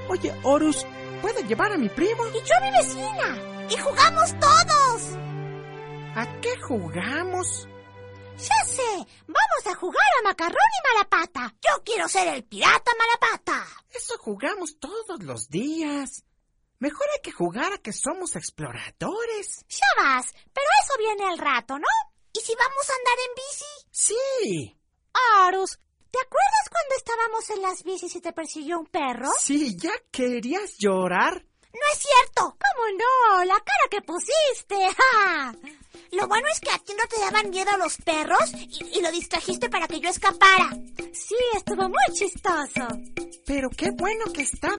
Oye, Horus, ¿puedo llevar a mi primo? Y yo a mi vecina. Y jugamos todos. ¿A qué jugamos? Ya sé, vamos a jugar a Macarrón y Malapata. Yo quiero ser el pirata Malapata. Eso jugamos todos los días. Mejor hay que jugar a que somos exploradores. Ya vas, pero eso viene al rato, ¿no? ¿Y si vamos a andar en bici? Sí. Horus, ¿te acuerdas cuando estábamos en las bicis y te persiguió un perro? Sí, ¿ya querías llorar? ¡No es cierto! ¿Cómo no? La cara que pusiste. ¡Ja! Lo bueno es que a ti no te daban miedo los perros y lo distrajiste para que yo escapara. Sí, estuvo muy chistoso. Pero qué bueno que está